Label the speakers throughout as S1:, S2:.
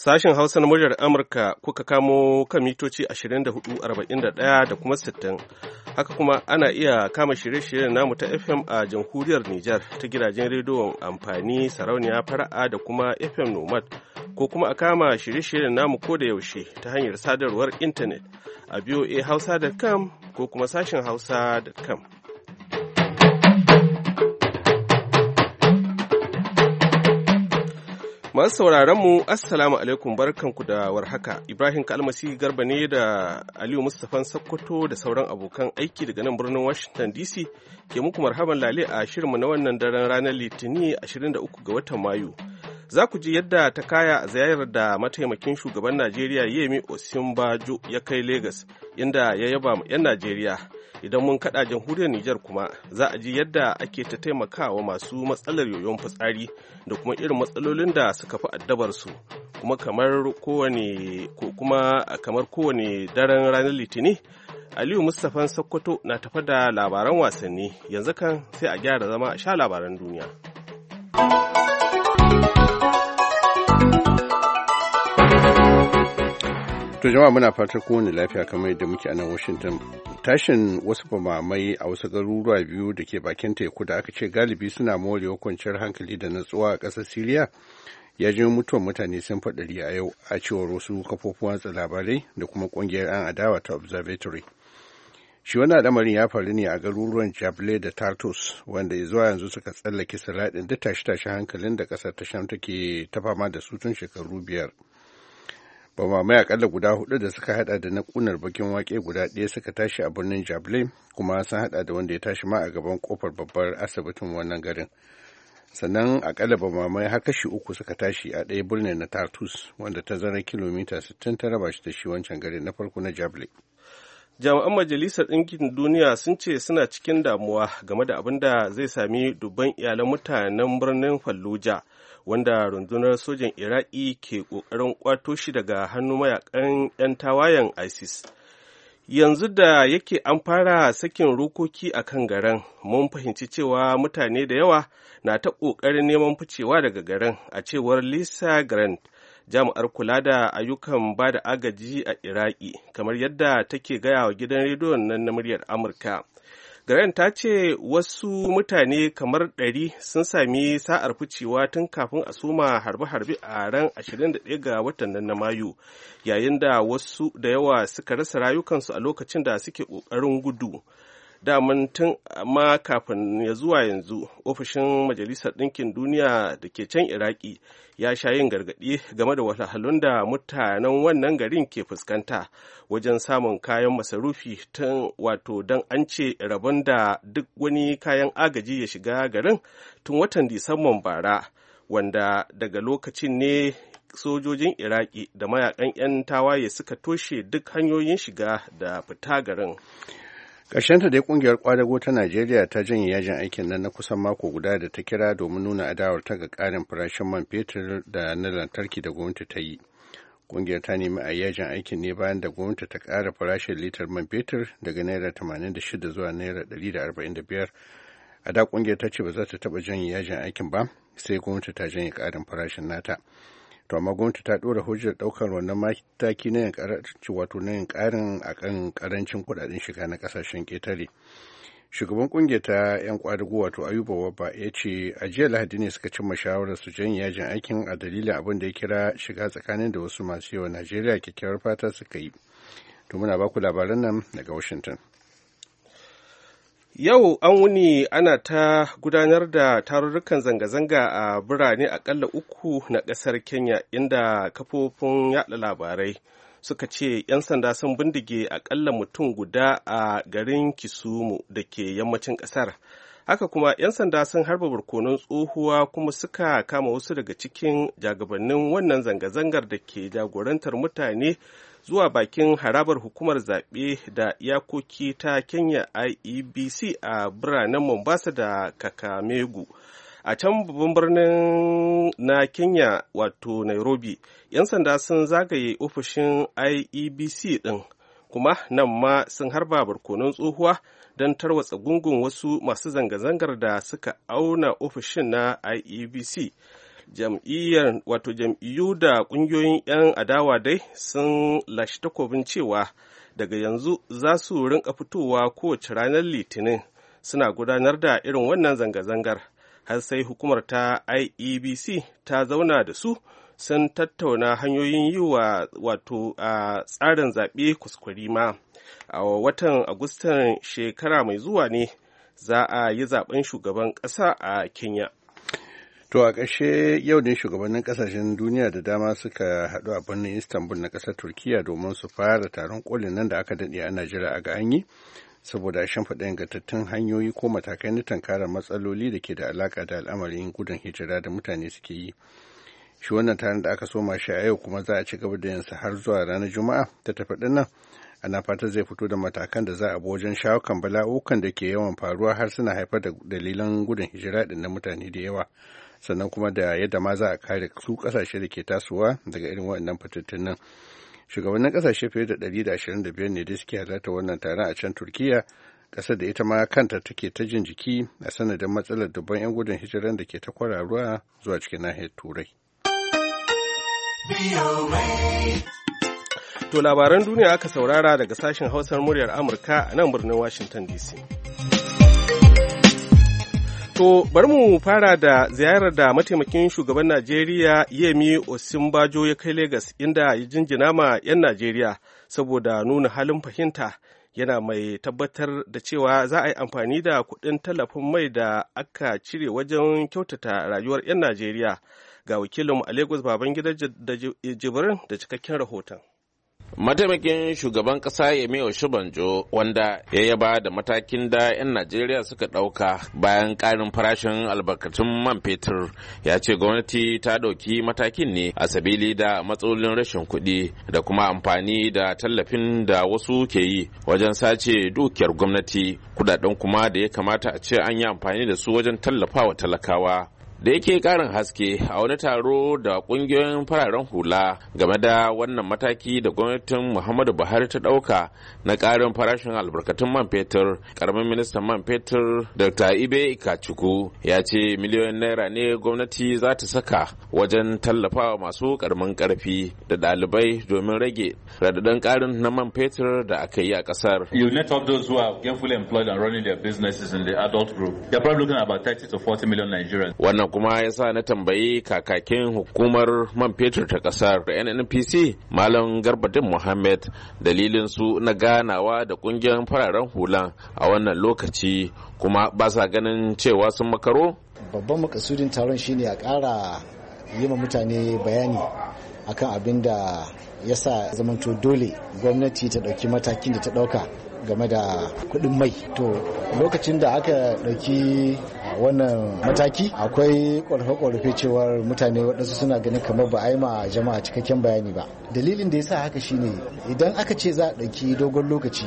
S1: Sashen Hausa na muryar Amurka kuka kamo kan mitoci 24,41 da kuma 60. Haka kuma ana iya kama shirye-shiryen namu ta FM a jamhuriyar Nijar ta gidajen rediyon amfani sarauniya fara'a da kuma FM Nomad ko kuma a kama shirye-shiryen namu ko da yaushe ta hanyar sadarwar intanet a voahausa.com ko kuma sashen hausa.com. Masu sauraron mu assalamu alaikum barkanku da warhaka. Ibrahim Kalmasi Garba ne da Aliyu Mustapha Sokoto da sauran abokan aiki daga nan birnin Washington DC ke muku marhaban lale a shirinmu na wannan daren ranar Litinin 23 ga watan Mayu. Za ku ji yadda ta kaya a ziyarar da mataimakin shugaban Najeriya Yemi Osinbajo ya kai Legas, inda ya yaba ma 'yan Najeriya. Idan mun kaɗa jamhuriyar Nijar kuma za a ji yadda ake ta taimakawa masu matsalar yoyon fitsari da kuma irin matsalolin da suka fi addabar su. Kuma kamar kowane daren ranar Litinin, Aliyu Mustapha Sokoto na tafa da labaran wasanni. Yanzu kan sai a gyara zama a sha labaran duniya.
S2: To jama'a muna fatar kowane lafiya kamar yadda muke a nan Washington. Tashin wasu bamamai a wasu garuruwa biyu da ke bakin teku da aka ce galibi suna morewa kwanciyar hankali da natsuwa a ƙasar Siriya ya ji mutuwar mutane sun faɗari a yau a cewar wasu kafofin watsa labarai da kuma ƙungiyar 'yan adawa ta Observatory. Shi wannan al'amarin ya faru ne a garuruwan Jable da Tartus wanda zuwa yanzu suka tsallake salaɗin duk tashe-tashen hankalin da ƙasar ta Sham take ta fama da su tun shekaru 5. Bamamai akalla guda 4 da suka hada da na kunar bakin wake guda 1 suka tashi a birnin Jable kuma sun hada da wanda ya tashi ma a gaban kofar babbar asibitin wannan garin. Sannan akalla bamamai har kashi 3 suka tashi a ɗaya birnin na Tartus wanda tazarar kilomita 60 ta raba shi da shi wancan garin na farko na Jable.
S1: Jami'an Majalisar Ɗinkin Duniya sun ce suna cikin damuwa game da abin da zai sami dubban iyalan mutanen birnin Fallujah, wanda rundunar sojan Iraki ke ƙoƙarin ƙwato shi daga hannun mayakan 'yan tawayen ISIS. Yanzu da yake an fara sakin rokoki a kan garin, mun fahimci cewa mutane da yawa na ta ƙoƙarin neman ficewa daga garin, a cewar Lisa Grant, jami'ar kula da ayyukan ba da agaji a Iraki, kamar yadda take gaya wa gidan rediyon nan na muryar Amurka. Grant ta ce wasu mutane kamar 100 sun sami sa'ar ficewa tun kafin a soma harbe-harbe a ran 21 ga watan nan na Mayu, yayin da wasu da yawa suka rasa rayukansu a lokacin da suke ƙoƙarin gudu. Daman tun amma kafin ya zuwa yanzu, ofishin Majalisar Ɗinkin Duniya da ke can Iraki ya sha yin gargaɗi game da wahalhalun da mutanen wannan garin ke fuskanta wajen samun kayan masarufi don an ce rabon da duk wani kayan agaji ya shiga garin tun watan Disamban bara, wanda daga lokacin ne sojojin Iraki da mayakan 'yan tawaye suka toshe duk hanyoyin shiga da fita garin.
S2: Ƙarshenta dai ƙungiyar ƙwadago ta Najeriya ta janye yajin aikin nan na kusan mako guda da ta kira domin nuna adawar ta ga ƙarin farashin man fetur da na lantarki da gwamnati ta yi. Ƙungiyar ta nemi a yajin aikin ne bayan da gwamnati ta ƙara farashin litar man fetur daga naira 86 zuwa naira 145. A da ƙungiyar ta ce ba za ta taɓa janye yajin aikin ba sai gwamnati ta janye ƙarin farashin nata. To amma gwamnati ta ɗora hujjar ɗaukar wannan mataki na yin ƙarin a kan ƙarancin kuɗaɗen shiga na ƙasashen ƙetare. Shugaban ƙungiyar ta 'yan ƙwadago wato Ayuba Wabba ya ce a jiya Lahadi ne suka cimma shawarar su janye yajin aikin a dalilin abin da ya kira shiga tsakanin da wasu masu yawa Najeriya kyakkyawar fata suka yi. To muna baku labaran nan daga Washington.
S1: Yau an wuni ana ta gudanar da tarurrukan zanga-zanga a birane akalla 3 na ƙasar Kenya, inda kafofin yaɗa labarai suka ce 'yan sanda sun bindige akalla mutum guda a garin Kisumu da ke yammacin ƙasar. Haka kuma 'yan sanda sun harba barkonon tsohuwa kuma suka kama wasu daga cikin jagabannin wannan zanga-zangar da ke jagorantar mutane zuwa bakin harabar hukumar zaɓe da iyakoki ta Kenya IEBC a biranen Mombasa da Kakamegu. A can babban birnin na Kenya wato Nairobi, 'yan sanda sun zagaye ofishin IEBC ɗin, kuma nan ma sun harba barkonon tsohuwa don tarwatsa gungun wasu masu zanga-zangar da suka auna ofishin na IEBC. jam'iyyu da ƙungiyoyin 'yan adawa dai sun lashe takobin cewa daga yanzu za su rinka fitowa kowace ranar litinin suna gudanar da irin wannan zanga-zangar har sai hukumar ta IEBC ta zauna da su sun tattauna hanyoyin yi wa tsarin zaɓe kuskure a watan agustan shekara mai zuwa ne za a yi zaben shugaban ƙasa a Kenya.
S2: To a ƙarshe yau ne shugabannin ƙasashen duniya da dama suka haɗu a birnin Istanbul na ƙasar Turkiyya domin su fara taron ƙolin nan da aka daɗe ana jira a ga an yi saboda a shimfiɗa ingantattun hanyoyi ko matakai na tankarar matsaloli da ke da alaƙa da al'amarin gudun hijira da mutane suke yi. Shi wannan taron da aka soma shi a yau kuma za a ci gaba da yinsa har zuwa ranar Juma'a ta tafi ɗin nan. Ana fata zai fito da matakan da za a bi wajen shawo kan bala'ukan da ke yawan faruwa har suna haifar da dalilan gudun hijira ɗin na mutane da yawa. Sannan kuma da yadda ma za a kare su kasashe da ke tasowa daga irin waɗannan fitattun nan. Shugabannin kasashe fiye da 125 ne da suke halarta wannan taron a can Turkiyya, ƙasar da ita ma kanta take ta jin jiki a sanadin matsalar dubban 'yan gudun hijiran da ke ta kwararuwa zuwa cikin nahiyar Turai.
S1: To labaran duniya aka saurara daga sashen Hausar muryar Amurka a nan birnin Washington DC. To bari mu fara da ziyarar da mataimakin shugaban Najeriya Yemi Osinbajo ya kai Legas inda ya jinjina ma 'yan Najeriya saboda nuna halin fahimta yana mai tabbatar da cewa za a yi amfani da kuɗin tallafin mai da aka cire wajen kyautata rayuwar 'yan Najeriya. Ga wakilinmu a Lagos Babangida Jibrin da cikakken rahoton.
S3: Mataimakin shugaban ƙasa Yemi Osinbajo wanda ya yaba da matakin da 'yan Najeriya suka ɗauka bayan ƙarin farashin albarkatun man fetur ya ce gwamnati ta ɗauki matakin ne a sabili da matsalolin rashin kuɗi da kuma amfani da tallafin da wasu ke yi wajen sace dukiyar gwamnati, kuɗaɗen kuma da ya kamata a ce an yi amfani da su wajen tallafawa talakawa. Da yake karin haske a wani taro da kungiyoyin fararen hula game da wannan mataki da gwamnatin Muhammadu Buhari ta dauka na karin farashin albarkatun man fetur, karamin ministan man fetur Dr. Ibe Ikachukwu ya ce miliyoyin naira ne gwamnati za ta saka wajen tallafawa masu karamin karfi da dalibai domin rage radadin karin na man fetur da aka yi a kasar.
S4: You net up those who are gainfully employed and running their businesses in the adult group. You're probably looking at about 30 to 40 million Nigerians.
S3: Wannan kuma ya sa na tambayi kakakin hukumar man fetur ta kasar da NNPC Malam Garbadin Muhammad dalilin su na ganawa da kungiyar fararen hula a wannan lokaci kuma ba sa ganin cewa sun makaro.
S5: Babban makasudin taron shine a ƙara yi ma mutane bayani akan abin da ya sa zamanto dole gwamnati ta ɗauki matakin da ta ɗauka game da kuɗin mai. To lokacin da aka ɗauki wannan mataki akwai ƙorafe-ƙorafe cewar mutane waɗansu suna ganin kamar ba a yi ma jama'a cikakken bayani ba. Dalilin da ya sa haka shine idan aka ce za a ɗauki dogon lokaci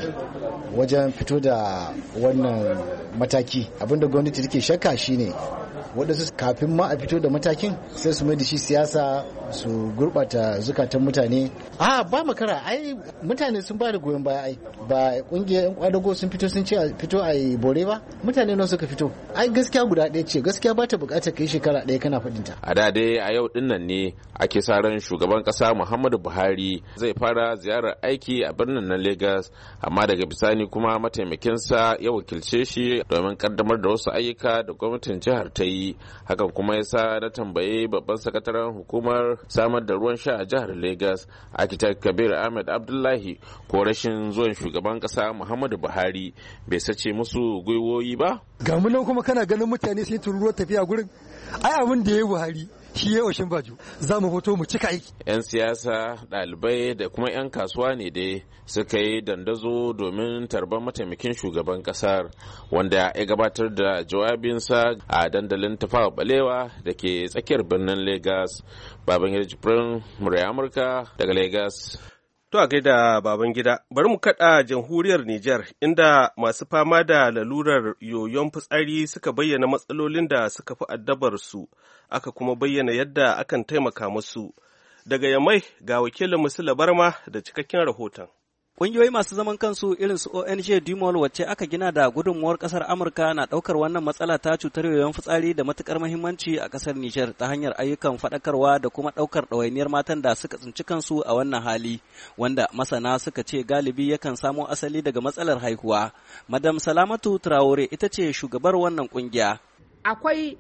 S5: wajen fito da wannan mataki, abinda gwamnati take shakka shine waɗansu kafin ma a fito da matakin sai su mai da shi siyasa su gurɓata zukatan mutane. Ba makara, ai mutane sun ba da goyon baya, ai ba ƙungiyar 'yan kwadago sun fito sun ce a fito a yi bore ba, mutane nan suka fito. Ai gaskiya guda ɗaya ce, gaskiya ba ta buƙatar kai shekara ɗaya kana faɗin ta.
S3: A da dai a yau dinnan ne ake sa ran shugaban ƙasa Muhammadu Buhari zai fara ziyarar aiki a birnin na Lagos, amma daga bisani kuma mataimakinsa ya wakilce shi domin kaddamar da wasu ayyuka da gwamnatin jihar ta yi. Hakan kuma ya sa na tambaye babban sakataren hukumar samar da ruwan sha a jihar Lagos, Architect Kabir Ahmed Abdullahi, ko rashin zuwan shugaban kasa Muhammadu Buhari bai sace musu gwiwoyi ba.
S6: Ga mu nan kuma kana ganin mutane sun tururuwar tafiya gurin, ai abin da ya yi Buhari shi ya Osinbajo za mu fito mu cika aiki.
S3: 'Yan siyasa, ɗalibai da kuma 'yan kasuwa ne dai suka yi dandazo domin tarban mataimakin shugaban kasar wanda ya gabatar da jawabinsa a dandalin Tafawa Balewa da ke tsakiyar birnin Lagos. Babangida Jibrin, murya Amurka daga Lagos.
S1: To a gaida Babangida, bari mu kaɗa jamhuriyar Nijar inda masu fama da lalurar yoyon fitsari suka bayyana matsalolin da suka fi addabar su, aka kuma bayyana yadda akan taimaka musu. Daga Yamai ga wakilin Musula Barma da cikakken rahoton.
S7: Ƙungiyoyi masu zaman kansu irin su ONG Dumol wacce aka gina da gudunmuwar ƙasar Amurka na ɗaukar wannan matsala ta cutar yoyon fitsari da matuƙar muhimmanci a ƙasar Nijar ta hanyar ayyukan faɗakarwa da kuma ɗaukar ɗawainiyar matan da suka tsinci kansu a wannan hali, wanda masana suka ce galibi yakan samo asali daga matsalar haihuwa. Madam Salamatu Traore ita ce shugabar wannan ƙungiya.
S8: Akwai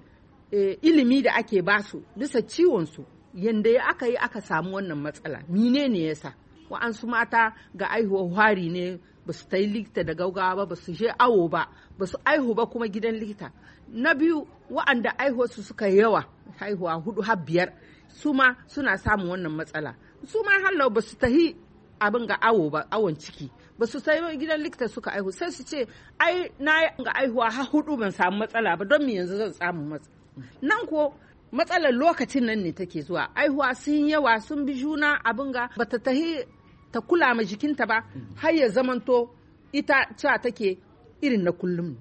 S8: ilimi da ake basu bisa ciwonsu, yanda aka yi aka samu wannan matsala, mine ne yasa? Wa'ansu mata ga aihuwar hari ne ba su ta yi likita da gaugawa ba su je awo ba su aihu ba kuma gidan likita. Na biyu wa'anda aihuwarsu suka yawa haihuwa 4 har 5 su ma suna samun wannan matsala. Su ma hallau ba su tahi abin ga awo ba, awon ciki ba su ta yi gidan likita suka aihu sai su ce ai na ga aihuwa har 4 ban samu matsala ba don me yanzu zan samu matsala. Nan ko matsalar lokacin nan ne take zuwa aihuwa sun yawa sun bi juna abin ga bata tahi ta kula ma jikinta ba har ya zamanto ita cewa take irin na kullum.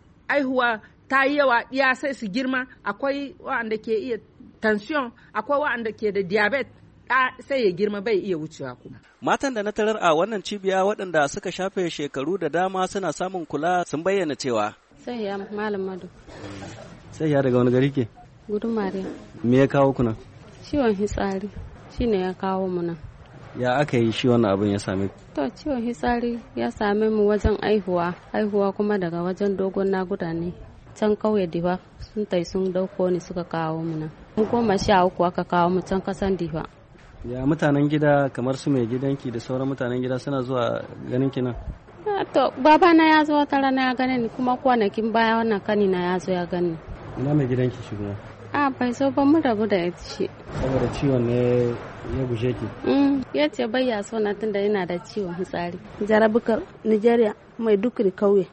S8: Aihuwa ta yi yawa iya sai su girma, akwai wa'anda ke iya tension, akwai wa'anda ke da diabetes, sai ya girma bai iya wucewa kuma.
S7: Matan da na tarar a wannan cibiya waɗanda suka shafe shekaru da dama suna samun kula sun bayyana cewa.
S9: Sai ya Malam Madu.
S7: Sai ya daga wani gari ke?
S9: Gudun Mariya.
S7: Me ya kawo kuna?
S9: Ciwon hitsari shine ya kawo mu nan.
S7: Ya aka yi shi wannan abin ya same ku?
S9: To ciwon hitsari ya same mu wajen aihuwa kuma daga wajen dogon naguda ne. Can kauye Difa sun dauko ni suka kawo mu nan. Mun 13 aka kawo mu can kasan Difa.
S7: Ya mutanen gida kamar su mai gidanki da sauran mutanen gida suna zuwa ganin ki nan?
S9: To babana ya zo wata rana ya gane ni kuma kwanakin baya wannan kanina ya zo ya gani.
S7: Ina mai gidanki shi kuma?
S9: Bai so ba mu rabu da shi.
S7: Saboda ciwon ne ya gushe ki?
S9: Ya ce bai ya so na tunda yana da ciwon fitsari.
S10: Jarabukar Nigeria mai dukri kauye.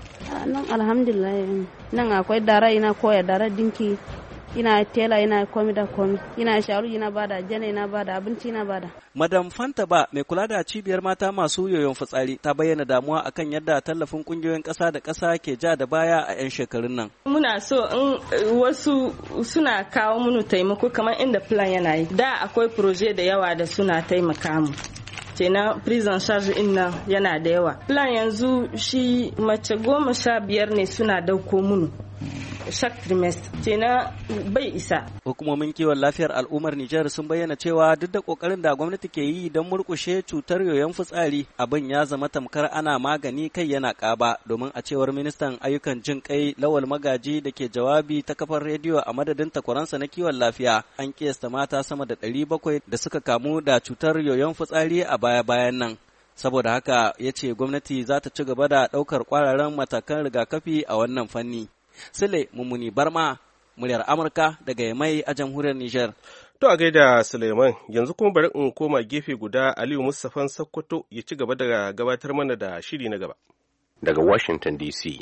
S10: Nan alhamdulillah nan akwai dara ina koya dara dinki, ina tela ina komi da komi, ina sharu ina bada jana ina bada abinci ina bada.
S7: Madam Fanta ba mai kula da cibiyar mata masu yoyon fitsari ta bayyana damuwa akan yadda tallafin kungiyoyin ƙasa da ƙasa ke ja da baya a 'yan shekarun nan.
S11: Muna so in wasu suna kawo munu taimako kamar inda plan yana yi. Da akwai proje da yawa da suna taimaka mu. Kenan prison charge in nan yana da yawa. Plan yanzu shi mace 15 ne suna dauko munu. Chaque trimestre kenan bai isa.
S7: Hukumomin kiwon lafiyar al'ummar Nijar sun bayyana cewa duk da kokarin da gwamnati ke yi don murkushe cutar yoyon fitsari, abin ya zama tamkar ana magani kai yana ƙaba, domin a cewar ministan ayyukan jin kai Lawal Magaji da ke jawabi ta kafar rediyo a madadin takwaransa na kiwon lafiya, an kiyasta mata sama da 700 da suka kamu da cutar yoyon fitsari a baya-bayan nan. Saboda haka ya ce gwamnati za ta ci gaba da ɗaukar ƙwararren matakan rigakafi a wannan fanni. Sule Mummuni Barma, muryar Amurka daga Yamai a jamhuriyar Nijar.
S1: To a gaida Suleiman, yanzu kuma bari in koma gefe guda Aliyu Mustapha Sokoto ya ci gaba da gabatar mana da shiri na gaba.
S2: Daga Washington DC.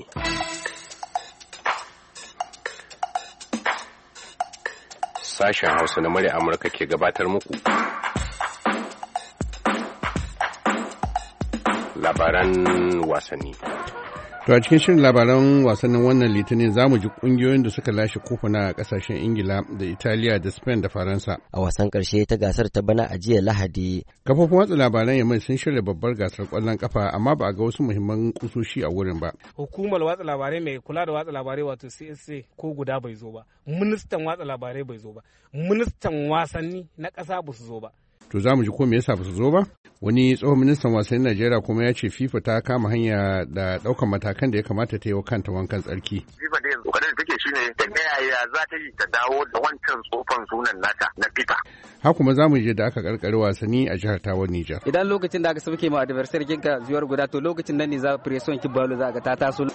S2: Sashen Hausa na muryar Amurka ke gabatar muku. Labaran wasanni. To a cikin shirin labaran wasannin wannan litinin za mu ji kungiyoyin da suka lashe kofuna a kasashen Ingila da Italiya da Spain da Faransa.
S12: A wasan karshe ta gasar ta bana a jiya Lahadi.
S2: Kafofin watsa labaran Yamai sun shirya babbar gasar kwallon kafa amma ba a ga wasu muhimman kusoshi a wurin ba.
S13: Hukumar watsa labarai mai kula da watsa labarai wato CSA ko guda bai zo ba. Ministan watsa labarai bai zo ba. Ministan wasanni na ƙasa ba su zo ba.
S2: To za mu ji ko me yasa ba su zo ba? Wani tsohon ministan wasannin Najeriya kuma ya ce FIFA ta kama hanya da ɗaukar matakan da ya kamata ta yi wa kanta wankan tsarki.
S14: FIFA da yanzu kokarin da take shine ta ga yaya za ta yi ta dawo da wancan tsofan sunan nata na FIFA.
S2: Ha kuma za mu je da aka karkare wasanni a jihar Tawar Nijar.
S15: Idan lokacin da aka sauke ma adversary kinka zuwar guda to lokacin nan ne za pression ki balo za ka ta taso.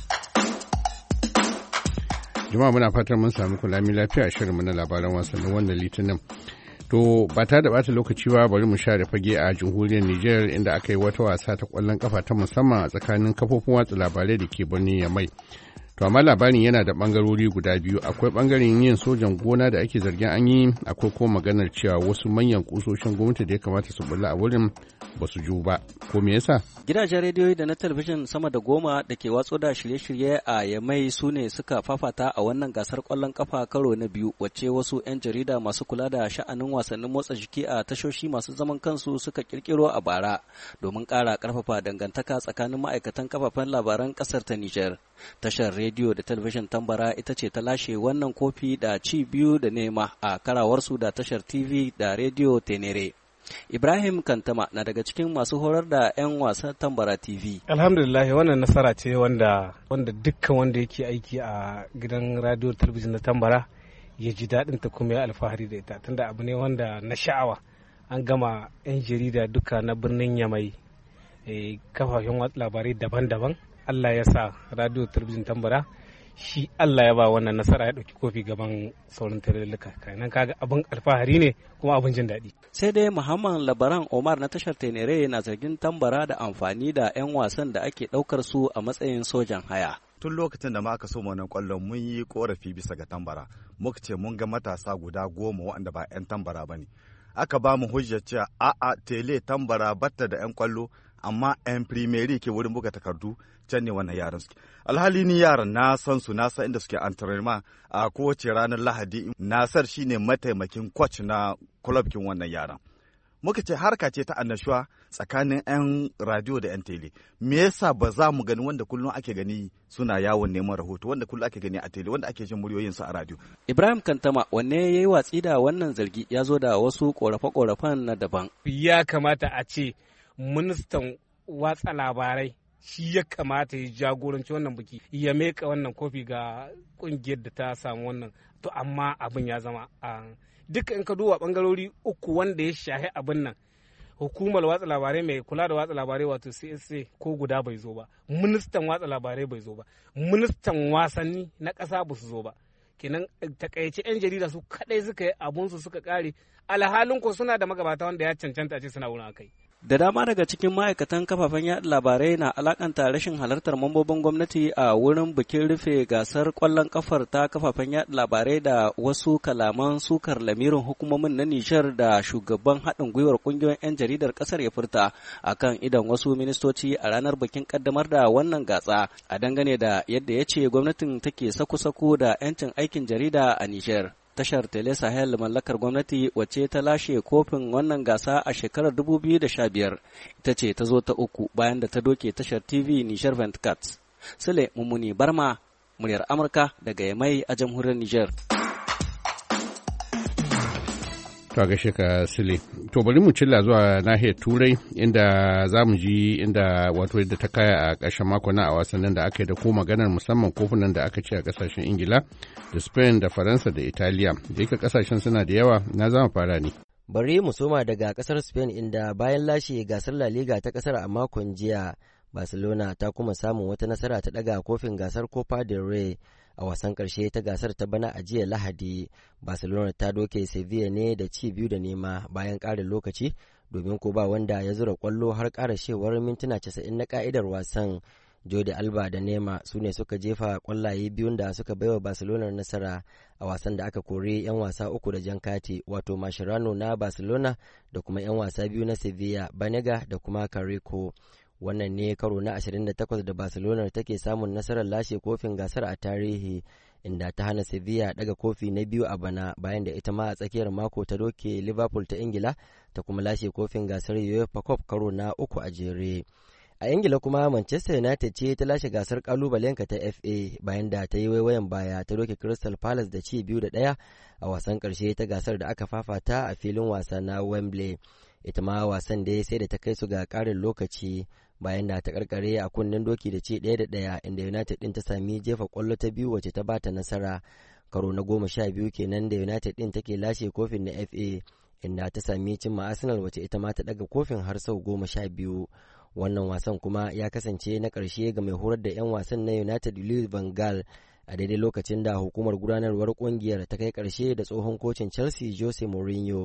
S2: Jama'a muna fatan mun samu kulami lafiya a shirinmu na labaran wasannin wannan litinin. To ba ta da bata lokaci ba bari mu share fage a jamhuriyar Nijar inda aka yi wata wasa ta kwallon kafa ta musamman a tsakanin kafofin watsa labarai da ke birnin Yamai. To amma labarin yana da bangarori guda biyu, akwai bangaren yin sojan gona da ake zargin an yi, akwai kuma maganar cewa wasu manyan kusoshin gwamnati da ya kamata su bulla a wurin ba su ju ba. Ko me yasa?
S7: Gidajen rediyoyi da na talabijin sama da 10 da ke watso da shirye-shirye a Yamai su ne suka fafata a wannan gasar kwallon kafa karo na biyu, wacce wasu 'yan jarida masu kula da sha'anin wasannin motsa jiki a tashoshi masu zaman kansu suka kirkiro a bara domin ƙara ƙarfafa dangantaka tsakanin ma'aikatan kafafen labaran ƙasar ta Nijar. Tashar rediyo da talabijin Tambara ita ce ta lashe wannan kofi da ci 2-0 a karawarsu da tashar TV da rediyo Tenere. Ibrahim Kantama na daga cikin masu horar da 'yan wasan Tambara TV.
S13: Alhamdulillah wannan nasara ce wanda dukkan wanda yake aiki a gidan radio talabijin na Tambara ya ji daɗin ta kuma ya alfahari da ita, tunda abu ne wanda na sha'awa. An gama 'yan jarida duka na birnin Yamai, kafafen watsa labarai daban-daban. Allah ya sa radio talabijin Tambara shi Allah ya ba wannan nasara ya ɗauki kofi gaban sauran tarurruka. Kanan kaga abin alfahari ne kuma abin jin daɗi.
S7: Sai dai Muhammad Labaran Omar na tashar Tenere na zargin Tambara da amfani da 'yan wasan da ake ɗaukar su a matsayin sojan haya.
S16: Tun lokacin da aka so wannan kwallon mun yi korafi bisa ga Tambara, muka ce mun ga matasa guda 10 waɗanda ba 'yan Tambara ba ne. Aka ba mu hujjar cewa a'a tele Tambara batta da 'yan kwallo, amma 'yan primary ke wurin buga takardu can ne wannan yaran suke. Alhali ni yaran na san su, na san inda suke antrenema a kowace ranar Lahadi. Nasar shine mataimakin coach na club kin wannan yaran. Muka ce harka ce ta annashuwa tsakanin 'yan radio da 'yan tele. Me yasa ba za mu gani wanda kullum ake gani suna yawon neman rahoto, wanda kullum ake gani a tele, wanda ake jin muryoyin su a radio.
S7: Ibrahim Kantama wanne yayi watsi da wannan zargi ya zo da wasu korafe-korafen na daban.
S13: Ya kamata a ce ministan watsa labarai shi ya kamata ya jagoranci wannan biki, ya meka wannan kofi ga kungiyar da ta samu wannan. To amma abin ya zama duka in ka duba bangarori uku wanda ya shahi abin nan, hukumar watsa labarai mai kula da watsa labarai wato CSA ko guda bai zo ba, ministan watsa labarai bai zo ba, ministan wasanni na ƙasa ba su zo ba. Kenan takaice 'yan jarida su kadai suka yi abunsu suka kare, alhalin ko suna da magabata wanda ya cancanta a ce suna wurin akai.
S7: Da dama daga cikin ma'aikatan kafafen yaɗa labarai na alakanta rashin halartar mambobin gwamnati a wurin bikin rufe gasar ƙwallon kafar ta kafafen yaɗa labarai da wasu kalaman sukar lamirin hukumomin na Nijar da shugaban haɗin gwiwar ƙungiyoyin 'yan jaridar ƙasar ya furta akan idan wasu ministoci a ranar bikin ƙaddamar da wannan gasa a dangane da yadda ya ce gwamnatin take saku-saku da 'yancin aikin jarida a Nijar. Tashar Tele Sahel mallakar gwamnati wacce ta lashe kofin wannan gasa a shekarar 2015 ita ce ta zo ta uku bayan da ta doke tashar TV Niger 24. Sule Mummuni Barma, muryar Amurka daga Yamai a jamhuriyar Niger.
S2: To gaishe ka Sule. To bari mu cilla zuwa nahiyar Turai inda za mu ji inda wato yadda ta kaya a ƙarshen mako na a wasannin da aka yi da ko maganar musamman kofunan da aka ce a ƙasashen Ingila da Spain da Faransa da Italiya. Da yake ƙasashen suna da yawa, na zama fara ne.
S12: Bari mu soma daga ƙasar Spain inda bayan lashe gasar La Liga ta ƙasar a makon jiya, Barcelona ta kuma samun wata nasara ta ɗaga kofin gasar Copa del Rey. A wasan ƙarshe ta gasar ta bana a jiya Lahadi, Barcelona ta doke Sevilla ne da ci 2-0 bayan ƙarin lokaci, domin ko ba wanda ya zura ƙwallo har ƙarashewar mintuna 90 na ƙa'idar wasan. Jordi Alba da Neymar su ne suka jefa ƙwallaye biyun da suka baiwa Barcelona nasara a wasan da aka kori 'yan wasa uku da jan kati, wato Mascherano na Barcelona da kuma 'yan wasa biyu na Sevilla, Banega da kuma Carrico. Wannan ne karo na 28 da Barcelona take samun nasarar lashe kofin gasar a tarihi, inda ta hana Sevilla daga kofi na biyu a bana bayan da ita ma a tsakiyar mako ta doke Liverpool ta Ingila ta kuma lashe kofin gasar UEFA Cup karo na uku a jere. A Ingila kuma Manchester United ce ta lashe gasar kalubalenka ta FA bayan da ta yi waiwayen baya ta doke Crystal Palace da ci 2-1 a wasan karshe ta gasar da aka fafata a filin wasa na Wembley. Ita ma wasan da sai da ta kai su ga karin lokaci bayan da ta karkare a kunnen doki da ci 1-1 inda United din ta sami jefa kwallo ta biyu wacce ta bata nasara. Karo na 12 kenan da United din take lashe kofin na FA, inda ta sami cimma Arsenal wacce ita ma ta daga kofin har sau 12. Wannan wasan kuma ya kasance na ƙarshe ga mai horar da 'yan wasan na United Louis van Gaal a daidai lokacin da hukumar gudanarwar ƙungiyar ta kai ƙarshe da tsohon kocin Chelsea Jose Mourinho.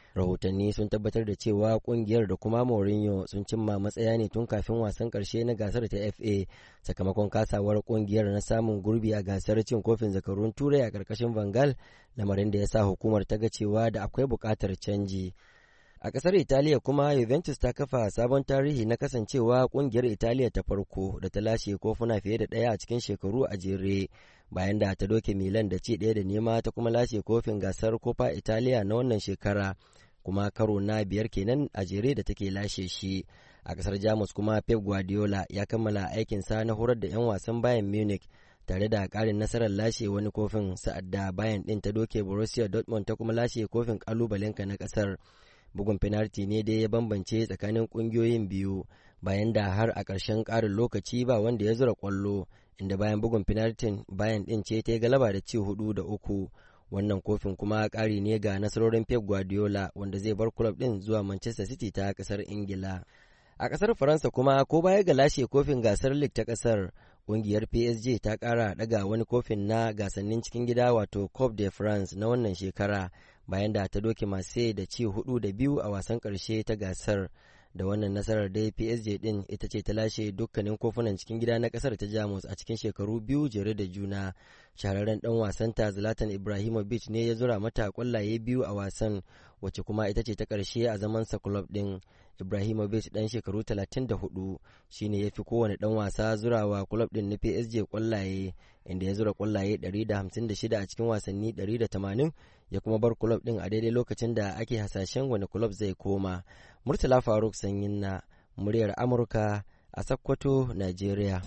S12: Rahotanni sun tabbatar da cewa kungiyar da kuma Mourinho sun cimma matsaya ne tun kafin wasan karshe na gasar ta FA sakamakon kasawar kungiyar na samun gurbi a gasar cin kofin zakarun Turai a karkashin Van Gaal, lamarin da ya sa hukumar ta ga cewa da akwai buƙatar canji. A ƙasar Italiya kuma Juventus ta kafa sabon tarihi na kasancewa ƙungiyar Italiya ta farko da ta lashe kofuna fiye da ɗaya a cikin shekaru a jere bayan da ta doke Milan da ci 1-0 ta kuma lashe kofin gasar Coppa Italia na wannan shekara, kuma karo na 5 kenan a jere da take lashe shi. A ƙasar Jamus kuma Pep Guardiola ya kammala aikinsa na horar da 'yan wasan Bayern Munich tare da ƙarin nasarar lashe wani kofin sa'ad da Bayern ɗin ta doke Borussia Dortmund ta kuma lashe kofin ƙalubalenka na ƙasar. Bugun penalty ne dai ya bambance tsakanin kungiyoyin biyu bayan da har a ƙarshen ƙarin lokaci ba wanda ya zura ƙwallo, inda bayan bugun penalty bayan ɗin ce ta yi galaba da ci 4-3. Wannan kofin kuma ƙari ne ga nasarorin Pep Guardiola wanda zai bar club ɗin zuwa Manchester City ta ƙasar Ingila. A ƙasar Faransa kuma ko baya ga lashe kofin gasar Ligue ta ƙasar, ƙungiyar PSG ta ƙara ɗaga wani kofin na gasannin cikin gida wato Coupe de France na wannan shekara bayan da ta doke Marseille da ci 4-2 a wasan ƙarshe ta gasar. Da wannan nasarar dai PSG din ita ce ta lashe dukkanin kofunan cikin gida na ƙasar ta Jamus a cikin shekaru biyu jere da juna. Shahararren ɗan wasan ta Zlatan Ibrahimovic ne ya zura mata ƙwallaye biyu a wasan, wacce kuma ita ce ta ƙarshe a zamansa club ɗin. Ibrahimovic ɗan shekaru 34 shine ya fi kowane ɗan wasa zurawa club ɗin na PSG ƙwallaye, inda ya zura ƙwallaye 156 a cikin wasanni 180, ya kuma bar club ɗin a daidai lokacin da ake hasashen wani club zai koma. Murtala Faruk Sanyin na muryar Amurka a Sokoto, Najeriya.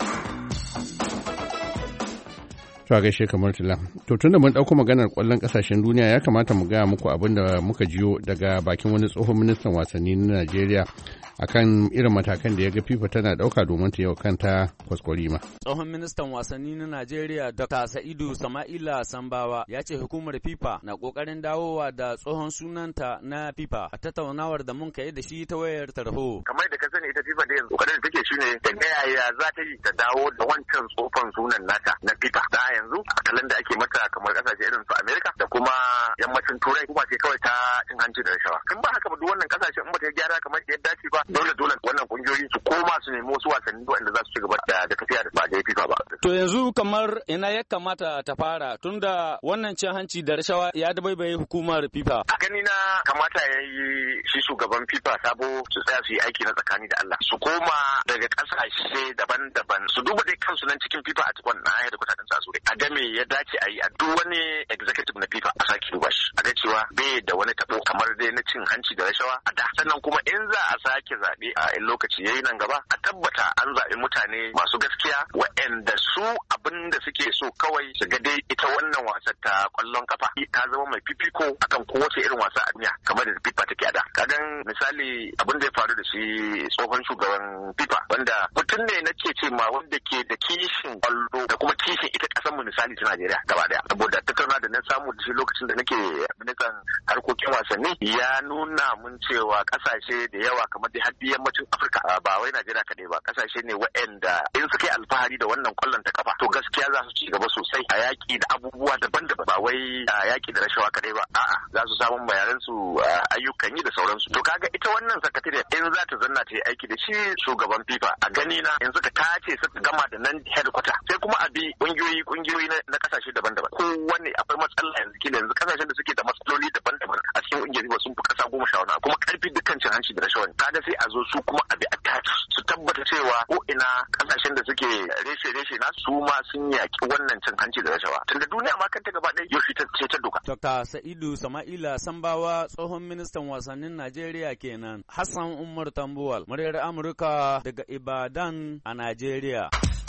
S2: To a gaishe kamar tula. To tunda mun ɗauko maganar ƙwallon ƙasashen duniya, ya kamata mu gaya muku abin da muka jiyo daga bakin wani tsohon ministan wasanni na Najeriya akan irin matakan da ya ga FIFA tana ɗauka domin ta yi wa kanta kwaskwarima.
S17: Tsohon ministan wasanni na Najeriya Dr. Sa'idu Sama'ila Sambawa ya ce hukumar FIFA na ƙoƙarin dawowa da tsohon sunanta na FIFA a tattaunawar da mun kai da shi ta wayar tarho.
S14: Kamar da ka sani ita FIFA da yanzu ƙoƙarin da take shine ta ga yaya za ta yi ta dawo da wancan tsofan sunan nata na FIFA. Da yanzu a kalan da ake mata kamar ƙasashe irin su Amerika da kuma yammacin Turai kuma ce kawai ta cin hanci da rashawa. In ba haka ba duk wannan ƙasashe in ba ta gyara kamar da yadda dace ba dole wannan kungiyoyi su koma su nemi wasu wasanni wanda za su ci gaba da tafiya da ba da FIFA ba.
S17: To yanzu kamar ina ya kamata ta fara tunda wannan cin hanci da rashawa ya dabaibaye hukumar FIFA.
S14: A gani na kamata ya yi shi shugaban FIFA sabo su tsaya su yi aiki na tsakani da Allah. Su koma daga kasashe daban-daban su duba dai kansu nan cikin FIFA a cikin na da kudaden su a ga me ya dace a yi a duk wani executive na FIFA a sake duba shi. A ga cewa bai da wani tabo kamar dai na cin hanci da rashawa a da. Sannan kuma in za a sake zaɓe a lokaci yayi nan gaba a tabbata an zaɓi mutane masu gaskiya waɗanda su abin da suke so kawai su ga dai ita wannan wasar ta kwallon kafa ta zama mai fifiko akan kowace irin wasa a duniya kamar da FIFA take a da. Kagan misali abin da ya faru da shi tsohon shugaban FIFA wanda mutum ne nake ce ma wanda ke da kishin kwallo da kuma kishin ita kasar mu misali ta Najeriya gaba daya. Saboda tattauna da na samu da shi lokacin da nake ministan harkokin wasanni ya nuna mun cewa kasashe da yawa kamar dai har yammacin Afirka ba wai Najeriya kadai ba kasashe ne waɗanda in suka yi alfahari da wannan kwallon ta kafa to gaskiya za su ci gaba sosai a yaki da abubuwa daban-daban ba wai a yaki da rashawa kadai ba a'a za su samu bayanan su ayyukan yi da sauransu. To kaga ita wannan sakatare in za ta zanna ta yi aiki da shi shugaban FIFA a gani na in suka tace suka gama da nan headquarter sai kuma a bi kungiyoyi na kasashe daban-daban kowanne akwai matsala yanzu kasashen da suke da matsaloli daban-daban a cikin kungiyoyi sun fi kasa 10 kuma karfi dukkan cin hanci da rashawa kaga sai a zo su kuma a bi attach su tabbata cewa ko ina kasashen da suke reshe na su ma sun yaki wannan cin hanci da rashawa tunda duniya ma kanta gaba ɗaya yau ta ce ta doka.
S17: Dr. Sa'idu Sama'ila Sambawa tsohon ministan wasannin Najeriya kenan. Hassan Umar Tambuwal muryar Amurka daga Ibadan a Najeriya.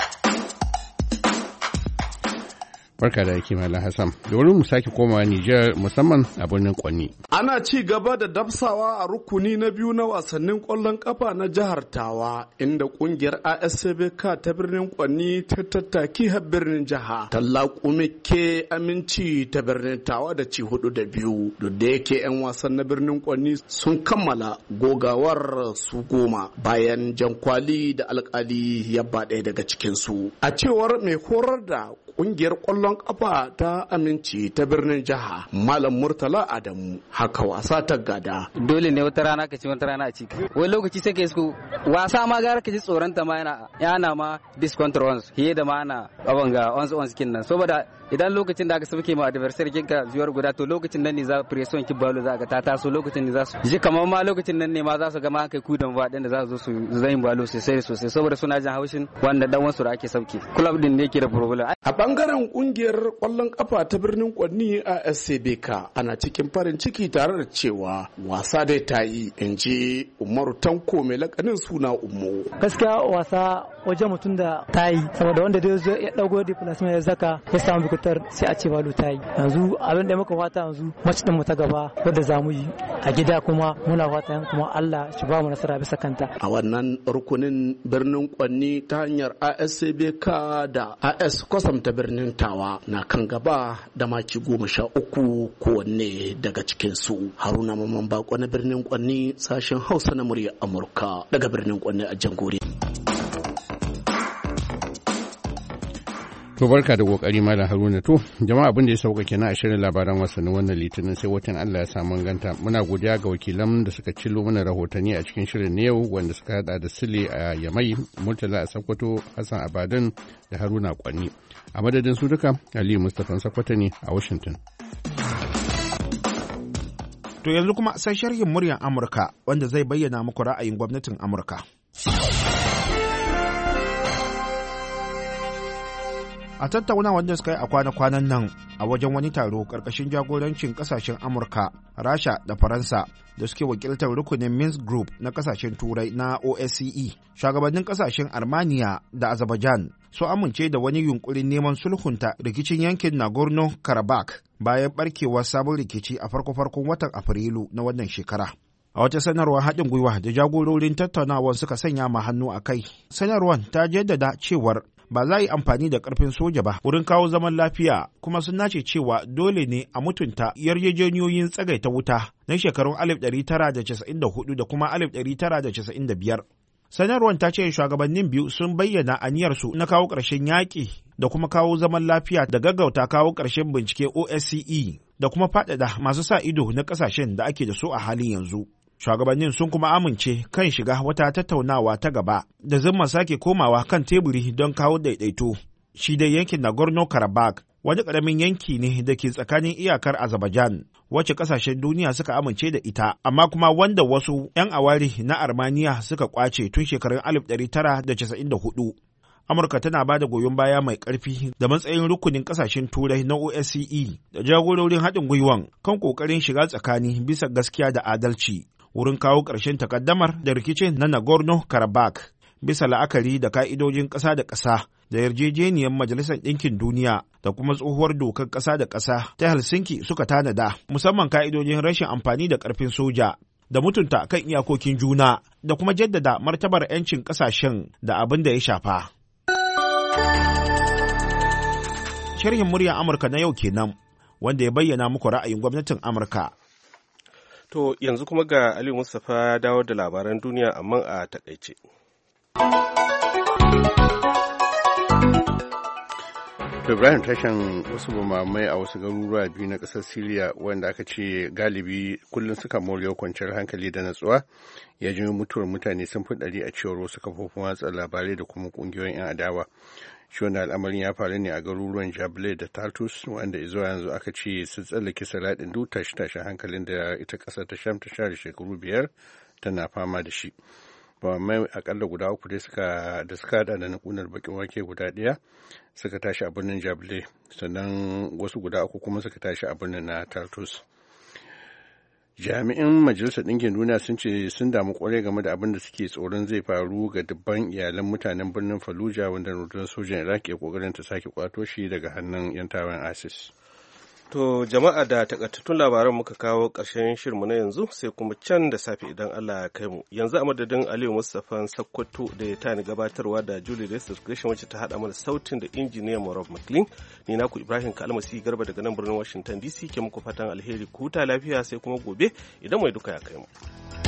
S2: Barka da yake Malam Hassan. Da wurin mu sake komawa Nijar musamman a birnin Kwanni.
S18: Ana ci gaba da dafsawa a rukuni na biyu na wasannin ƙwallon ƙafa na jihar Tawa inda ƙungiyar ASCBK ta birnin Kwanni ta tattaki har birnin jiha. Tallaƙume ke aminci ta birnin Tawa da ci 4-2. Duk da yake 'yan wasan na birnin Kwanni sun kammala gogawar su 10 bayan jankwali da alƙali ya ba ɗaya daga cikinsu. A cewar mai horar da ƙungiyar ƙwallon kwallon kafa ta Aminci ta birnin jiha Malam Murtala Adamu haka wasa ta gada.
S15: Dole ne wata rana ka ci wata rana a ci. Wani lokaci sai ka isko wasa ma gara ka ji tsoron ta ma yana ma discontrol ons fiye da ma ana abanga ons kin nan saboda idan lokacin da aka sauke ma adversary kinka zuwar guda to lokacin nan ne za pression ki balo za ka ta taso lokacin ne za su ji kamar ma lokacin nan ne ma za su ga ma kai kudan ba da za su zo su zai balo sosai saboda suna jin haushin wanda dan wasu da ake sauke club din ne yake da problem.
S18: A bangaren kungiyar kwallon kafa ta birnin Kwanni a SCBK ana cikin farin ciki tare da cewa wasa dai ta yi inji Umaru Tanko mai lakanin suna Ummu.
S19: Gaskiya wasa wajen mutum da ta yi saboda wanda dai ya dago displacement ya zaka ya samu bikutar sai a ce balo ta yi. Yanzu abin da muka fata yanzu match din mu ta gaba wanda za mu yi a gida kuma muna fatan kuma Allah shi ba mu nasara bisa kanta.
S18: A wannan rukunin birnin Kwanni ta hanyar ASCBK da AS Kwasam ta birnin Tawa na kan gaba da maki 13 kowanne daga cikin su. Haruna Mamman Bako na birnin Kwanni sashen Hausa na murya Amurka daga birnin Kwanni a Jangore.
S2: To barka da kokari Malam Haruna. To jama'a abin da ya sauka kenan a shirin labaran wasannin wannan litinin sai watan Allah ya samu ganta. Muna godiya ga wakilan da suka cillo mana rahotanni a cikin shirin na yau wanda suka hada da Sule a Yamai, Murtala a Sokoto, Hassan Abadan da Haruna Kwanni. A madadin su duka Aliyu Mustapha Sokoto ne a Washington.
S20: To yanzu kuma sai sharhin muryar Amurka wanda zai bayyana muku ra'ayin gwamnatin Amurka. A tattaunawar da suka yi a kwana-kwanan nan a wajen wani taro ƙarƙashin jagorancin ƙasashen Amurka, Rasha da Faransa da suke wakiltar rukunin Minsk Group na ƙasashen Turai na OSCE, shugabannin ƙasashen Armenia da Azerbaijan su amince da wani yunkurin neman sulhunta rikicin yankin Nagorno-Karabakh bayan barkewar sabon rikici a farko-farkon watan Afrilu na wannan shekara. A wata sanarwar haɗin gwiwa da jagororin tattaunawar suka sanya ma hannu a kai, sanarwar ta jaddada cewar ba za a yi amfani da ƙarfin soja ba wurin kawo zaman lafiya, kuma sun nace cewa dole ne a mutunta yarjejeniyoyin tsagaita wuta na shekarun 1994 da kuma 1995. Sanarwar ta ce shugabannin biyu sun bayyana aniyarsu na kawo ƙarshen yaƙi da kuma kawo zaman lafiya da gaggauta kawo ƙarshen bincike OSCE da kuma faɗaɗa masu sa ido na ƙasashen da ake da su a halin yanzu. Shugabannin sun kuma amince kan shiga wata tattaunawa ta gaba da zuma sake komawa kan teburi don kawo daidaito. Shi dai yankin Nagorno-Karabakh wani ƙaramin yanki ne da ke tsakanin iyakar Azerbaijan, wacce ƙasashen duniya suka amince da ita, amma kuma wanda wasu 'yan awari na Armenia suka ƙwace tun shekarun 1994. Amurka tana ba da goyon baya mai ƙarfi da matsayin rukunin ƙasashen Turai na OSCE da jagororin haɗin gwiwan kan ƙoƙarin shiga tsakani bisa gaskiya da adalci wurin kawo ƙarshen takaddamar da rikicin na Nagorno-Karabakh bisa la'akari da ka'idojin ƙasa da ƙasa da yarjejeniyar Majalisar Ɗinkin Duniya da kuma tsohuwar dokar ƙasa da ƙasa ta Helsinki suka tanada, musamman ka'idojin rashin amfani da ƙarfin soja da mutunta kan iyakokin juna da kuma jaddada martabar 'yancin ƙasashen da abin da ya shafa. Sharhin muryar Amurka na yau kenan wanda ya bayyana muku ra'ayin gwamnatin Amurka.
S1: To yanzu kuma ga Aliyu Mustapha dawo da labaran duniya amma a takaice.
S2: Ibrahim tashan wasu bamamai a wasu garuruwa biyu na ƙasar Siriya wanda aka ce galibi kullum suka more kwanciyar hankali da natsuwa ya janyo mutuwar mutane sun fi 100 a cewar wasu kafofin watsa labarai da kuma ƙungiyoyin 'yan adawa. Shi wannan al'amarin ya faru ne a garuruwan Jableh da Tartus wanda zuwa yanzu aka ce sun tsallake salaɗin duk tashin hankalin da ita ƙasar ta Sham ta share shekaru 5 tana fama da shi. Bamamai akalla guda uku dai suka hada da nakunar bakin wake guda ɗaya suka tashi a birnin Jableh, sannan wasu guda uku kuma suka tashi a birnin na Tartus. Jami'in Majalisar Ɗinkin Duniya sun ce sun damu kwarai game da abin da suke tsoron zai faru ga dubban iyalan mutanen birnin Fallujah wanda rundunar sojan Iraq ke kokarin ta sake kwato shi daga hannun 'yan tawayen ISIS.
S1: To jama'a da takaitattun labaran muka kawo ƙarshen shirinmu na yanzu sai kuma can da safe idan Allah ya kai mu. Yanzu a madadin Aliyu Mustapha Sakkwato da ya tani gabatarwa da Julie Lester Gresham wacce ta haɗa mana sautin da injiniyan Rob McLean. Ni naku Ibrahim Kalmasi Garba daga nan birnin Washington DC ke muku fatan alheri ku huta lafiya sai kuma gobe idan mai duka ya kai mu.